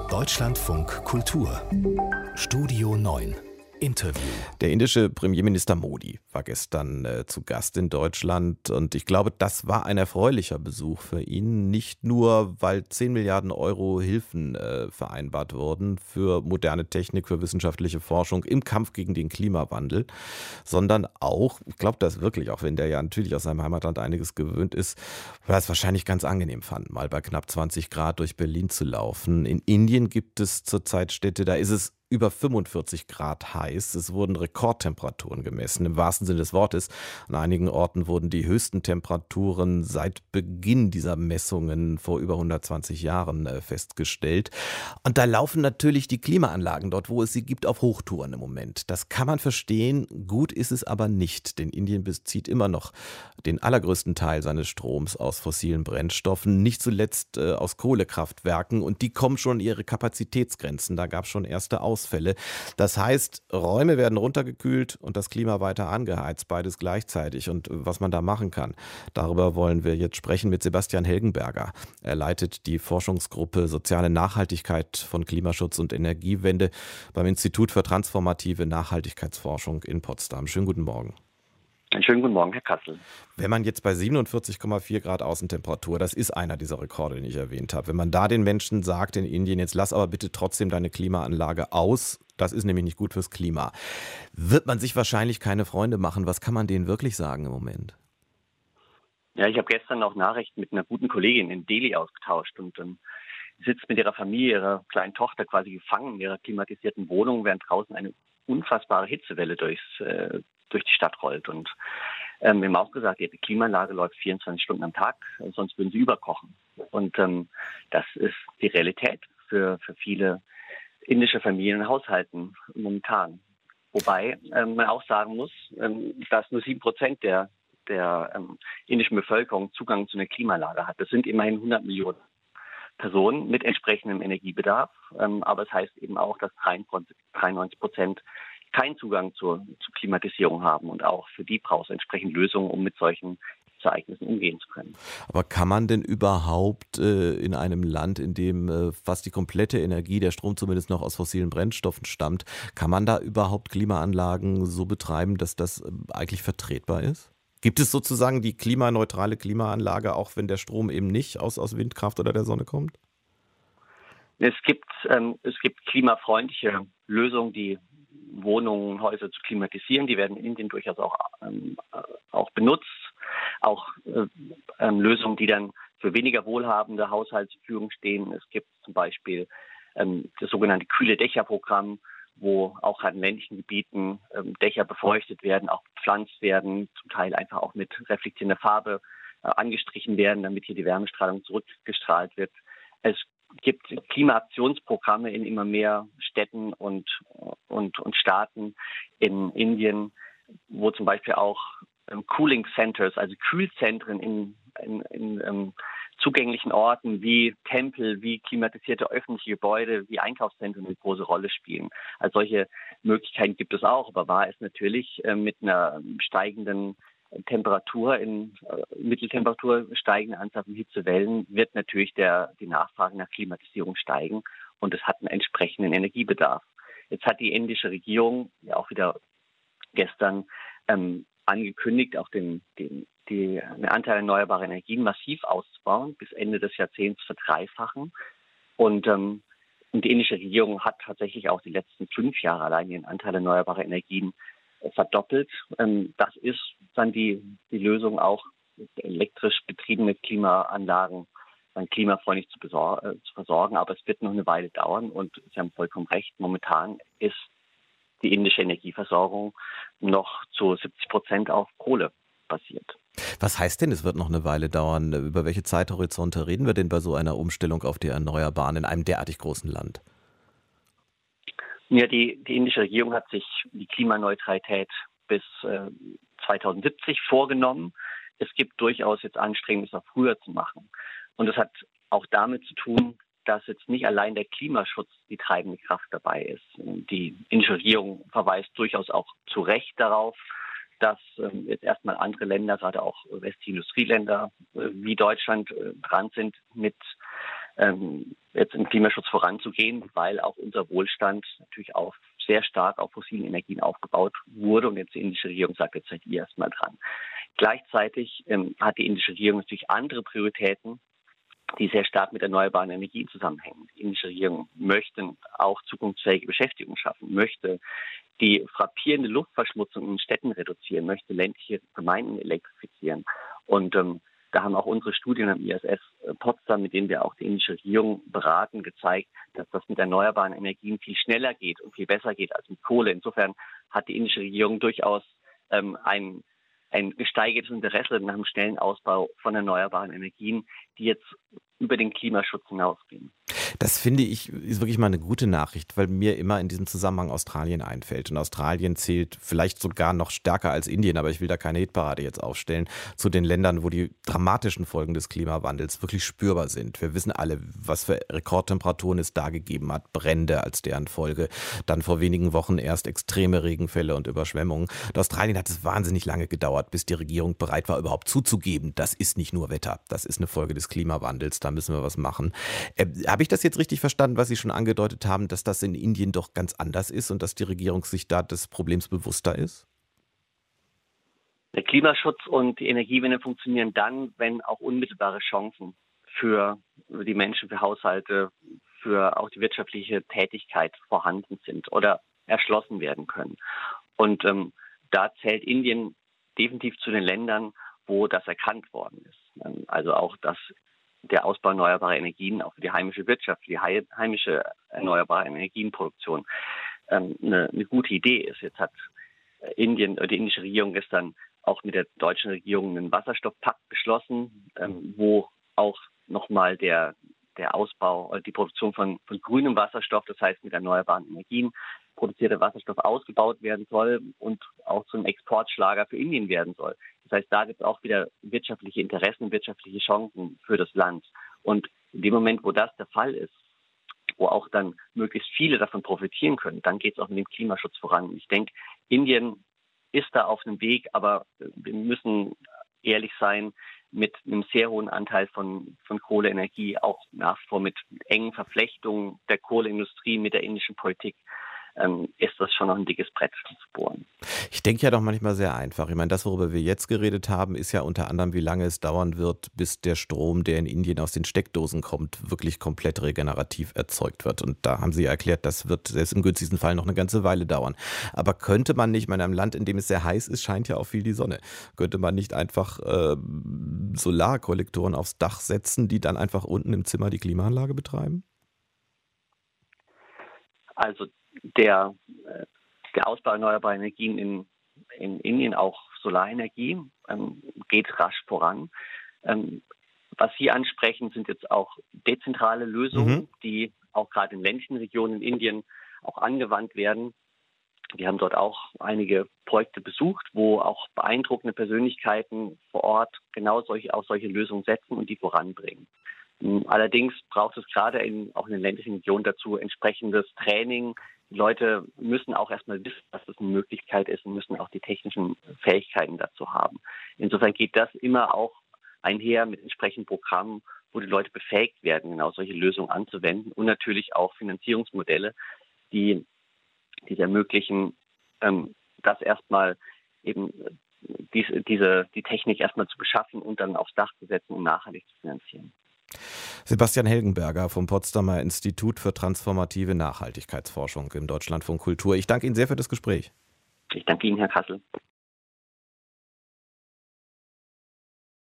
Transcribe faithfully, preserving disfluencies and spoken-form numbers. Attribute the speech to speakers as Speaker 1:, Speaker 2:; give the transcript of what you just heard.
Speaker 1: Deutschlandfunk Kultur Studio neun Interview.
Speaker 2: Der indische Premierminister Modi war gestern äh, zu Gast in Deutschland und ich glaube, das war ein erfreulicher Besuch für ihn. Nicht nur, weil zehn Milliarden Euro Hilfen äh, vereinbart wurden für moderne Technik, für wissenschaftliche Forschung im Kampf gegen den Klimawandel, sondern auch, ich glaube das wirklich, auch wenn der ja natürlich aus seinem Heimatland einiges gewöhnt ist, weil er es wahrscheinlich ganz angenehm fand, mal bei knapp zwanzig Grad durch Berlin zu laufen. In Indien gibt es zurzeit Städte, da ist es über fünfundvierzig Grad heiß. Es wurden Rekordtemperaturen gemessen, im wahrsten Sinne des Wortes. An einigen Orten wurden die höchsten Temperaturen seit Beginn dieser Messungen vor über hundertzwanzig Jahren äh, festgestellt. Und da laufen natürlich die Klimaanlagen dort, wo es sie gibt, auf Hochtouren im Moment. Das kann man verstehen, gut ist es aber nicht, denn Indien bezieht immer noch den allergrößten Teil seines Stroms aus fossilen Brennstoffen, nicht zuletzt äh, aus Kohlekraftwerken, und die kommen schon an ihre Kapazitätsgrenzen. Da gab es schon erste Ausfälle. Das heißt, Räume werden runtergekühlt und das Klima weiter angeheizt, beides gleichzeitig. Und was man da machen kann, darüber wollen wir jetzt sprechen mit Sebastian Helgenberger. Er leitet die Forschungsgruppe Soziale Nachhaltigkeit von Klimaschutz und Energiewende beim Institut für transformative Nachhaltigkeitsforschung in Potsdam. Schönen guten Morgen.
Speaker 3: Einen schönen guten Morgen, Herr Kassel.
Speaker 2: Wenn man jetzt bei siebenundvierzig Komma vier Grad Außentemperatur, das ist einer dieser Rekorde, den ich erwähnt habe, wenn man da den Menschen sagt in Indien, jetzt lass aber bitte trotzdem deine Klimaanlage aus, das ist nämlich nicht gut fürs Klima, wird man sich wahrscheinlich keine Freunde machen. Was kann man denen wirklich sagen im Moment?
Speaker 3: Ja, ich habe gestern auch Nachrichten mit einer guten Kollegin in Delhi ausgetauscht und ähm, sitzt mit ihrer Familie, ihrer kleinen Tochter quasi gefangen in ihrer klimatisierten Wohnung, während draußen eine unfassbare Hitzewelle durchs, äh, durch die Stadt rollt. Und ähm, wir haben auch gesagt, die Klimaanlage läuft vierundzwanzig Stunden am Tag, sonst würden sie überkochen. Und ähm, das ist die Realität für, für viele indische Familien und Haushalten momentan. Wobei ähm, man auch sagen muss, ähm, dass nur sieben Prozent der, der ähm, indischen Bevölkerung Zugang zu einer Klimaanlage hat. Das sind immerhin hundert Millionen Personen mit entsprechendem Energiebedarf. Ähm, aber es heißt eben auch, dass dreiundneunzig Prozent keinen Zugang zur, zur Klimatisierung haben. Und auch für die braucht es entsprechend Lösungen, um mit solchen Ereignissen umgehen zu können.
Speaker 2: Aber kann man denn überhaupt äh, in einem Land, in dem äh, fast die komplette Energie, der Strom zumindest noch aus fossilen Brennstoffen stammt, kann man da überhaupt Klimaanlagen so betreiben, dass das äh, eigentlich vertretbar ist? Gibt es sozusagen die klimaneutrale Klimaanlage, auch wenn der Strom eben nicht aus, aus Windkraft oder der Sonne kommt?
Speaker 3: Es gibt, ähm, es gibt klimafreundliche Lösungen, die Wohnungen, Häuser zu klimatisieren. Die werden in Indien durchaus auch, ähm, auch benutzt. Auch äh, ähm, Lösungen, die dann für weniger wohlhabende Haushalte zur Verfügung stehen. Es gibt zum Beispiel ähm, das sogenannte Kühle Dächer-Programm, wo auch an ländlichen Gebieten ähm, Dächer befeuchtet werden, auch bepflanzt werden, zum Teil einfach auch mit reflektierender Farbe äh, angestrichen werden, damit hier die Wärmestrahlung zurückgestrahlt wird. Es gibt Klimaaktionsprogramme in immer mehr Städten und, und, und Staaten in Indien, wo zum Beispiel auch ähm, Cooling Centers, also Kühlzentren in, in, in ähm, zugänglichen Orten wie Tempel, wie klimatisierte öffentliche Gebäude, wie Einkaufszentren eine große Rolle spielen. Also solche Möglichkeiten gibt es auch, aber wahr ist natürlich, äh, mit einer steigenden Temperatur, in äh, Mitteltemperatur steigende Anzahl von Hitzewellen wird natürlich der, die Nachfrage nach Klimatisierung steigen und es hat einen entsprechenden Energiebedarf. Jetzt hat die indische Regierung ja auch wieder gestern ähm, angekündigt, auch den, den, die, den Anteil erneuerbarer Energien massiv auszubauen, bis Ende des Jahrzehnts verdreifachen. Und, ähm, und die indische Regierung hat tatsächlich auch die letzten fünf Jahre allein ihren Anteil erneuerbarer Energien verdoppelt. Das ist dann die, die Lösung, auch elektrisch betriebene Klimaanlagen dann klimafreundlich zu, besor- äh, zu versorgen. Aber es wird noch eine Weile dauern und Sie haben vollkommen recht. Momentan ist die indische Energieversorgung noch zu siebzig Prozent auf Kohle basiert.
Speaker 2: Was heißt denn, es wird noch eine Weile dauern? Über welche Zeithorizonte reden wir denn bei so einer Umstellung auf die Erneuerbaren in einem derartig großen Land?
Speaker 3: Ja, die, die indische Regierung hat sich die Klimaneutralität bis äh, zweitausendsiebzig vorgenommen. Es gibt durchaus jetzt Anstrengungen, es auch früher zu machen. Und das hat auch damit zu tun, dass jetzt nicht allein der Klimaschutz die treibende Kraft dabei ist. Die indische Regierung verweist durchaus auch zu Recht darauf, dass ähm, jetzt erstmal andere Länder, gerade auch westliche Industrieländer äh, wie Deutschland, äh, dran sind mit ähm, jetzt im Klimaschutz voranzugehen, weil auch unser Wohlstand natürlich auch sehr stark auf fossilen Energien aufgebaut wurde und jetzt die indische Regierung sagt, jetzt seid ihr erstmal dran. Gleichzeitig ähm, hat die indische Regierung natürlich andere Prioritäten, die sehr stark mit erneuerbaren Energien zusammenhängen. Die indische Regierung möchte auch zukunftsfähige Beschäftigung schaffen, möchte die frappierende Luftverschmutzung in Städten reduzieren, möchte ländliche Gemeinden elektrifizieren. Und ähm, da haben auch unsere Studien am I S S Potsdam, mit denen wir auch die indische Regierung beraten, gezeigt, dass das mit erneuerbaren Energien viel schneller geht und viel besser geht als mit Kohle. Insofern hat die indische Regierung durchaus ähm, ein ein gesteigertes Interesse nach dem schnellen Ausbau von erneuerbaren Energien, die jetzt über den Klimaschutz hinausgehen.
Speaker 2: Das finde ich ist wirklich mal eine gute Nachricht, weil mir immer in diesem Zusammenhang Australien einfällt. Und Australien zählt vielleicht sogar noch stärker als Indien, aber ich will da keine Hitparade jetzt aufstellen, zu den Ländern, wo die dramatischen Folgen des Klimawandels wirklich spürbar sind. Wir wissen alle, was für Rekordtemperaturen es da gegeben hat, Brände als deren Folge, dann vor wenigen Wochen erst extreme Regenfälle und Überschwemmungen. In Australien hat es wahnsinnig lange gedauert, bis die Regierung bereit war, überhaupt zuzugeben, das ist nicht nur Wetter, das ist eine Folge des Klimawandels, da müssen wir was machen. Äh, habe ich das jetzt richtig verstanden, was Sie schon angedeutet haben, dass das in Indien doch ganz anders ist und dass die Regierung sich da des Problems bewusster ist?
Speaker 3: Der Klimaschutz und die Energiewende funktionieren dann, wenn auch unmittelbare Chancen für die Menschen, für Haushalte, für auch die wirtschaftliche Tätigkeit vorhanden sind oder erschlossen werden können. Und ähm, da zählt Indien definitiv zu den Ländern, wo das erkannt worden ist. Also auch, dass der Ausbau erneuerbarer Energien auch für die heimische Wirtschaft, für die heimische erneuerbare Energienproduktion ähm, eine, eine gute Idee ist. Jetzt hat Indien, die indische Regierung gestern auch mit der deutschen Regierung einen Wasserstoffpakt beschlossen, ähm, wo auch nochmal der, der Ausbau, die Produktion von, von grünem Wasserstoff, das heißt mit erneuerbaren Energien, produzierter Wasserstoff ausgebaut werden soll und auch zum Exportschlager für Indien werden soll. Das heißt, da gibt es auch wieder wirtschaftliche Interessen, wirtschaftliche Chancen für das Land. Und in dem Moment, wo das der Fall ist, wo auch dann möglichst viele davon profitieren können, dann geht es auch mit dem Klimaschutz voran. Ich denke, Indien ist da auf einem Weg, aber wir müssen ehrlich sein, mit einem sehr hohen Anteil von, von Kohleenergie, auch nach wie vor mit engen Verflechtungen der Kohleindustrie mit der indischen Politik, ähm, ist das schon noch ein dickes Brett zu bohren.
Speaker 2: Ich denke ja doch manchmal sehr einfach. Ich meine, das, worüber wir jetzt geredet haben, ist ja unter anderem, wie lange es dauern wird, bis der Strom, der in Indien aus den Steckdosen kommt, wirklich komplett regenerativ erzeugt wird. Und da haben Sie ja erklärt, das wird selbst im günstigsten Fall noch eine ganze Weile dauern. Aber könnte man nicht, in einem Land, in dem es sehr heiß ist, scheint ja auch viel die Sonne, könnte man nicht einfach äh, Solarkollektoren aufs Dach setzen, die dann einfach unten im Zimmer die Klimaanlage betreiben?
Speaker 3: Also der, der Ausbau erneuerbarer Energien in, in Indien, auch Solarenergie, ähm, geht rasch voran. Ähm, was Sie ansprechen, sind jetzt auch dezentrale Lösungen, mhm. die auch gerade in ländlichen Regionen in Indien auch angewandt werden. Wir haben dort auch einige Projekte besucht, wo auch beeindruckende Persönlichkeiten vor Ort genau solche, auch solche Lösungen setzen und die voranbringen. Allerdings braucht es gerade in, auch in den ländlichen Regionen dazu entsprechendes Training. Die Leute müssen auch erstmal wissen, dass das eine Möglichkeit ist und müssen auch die technischen Fähigkeiten dazu haben. Insofern geht das immer auch einher mit entsprechenden Programmen, wo die Leute befähigt werden, genau solche Lösungen anzuwenden und natürlich auch Finanzierungsmodelle, die, die es ermöglichen, ähm, das erstmal eben dies, diese, die Technik erstmal zu beschaffen und dann aufs Dach zu setzen und nachhaltig zu finanzieren.
Speaker 2: Sebastian Helgenberger vom Potsdamer Institut für transformative Nachhaltigkeitsforschung im Deutschlandfunk Kultur. Ich danke Ihnen sehr für das Gespräch.
Speaker 3: Ich danke Ihnen, Herr Kassel.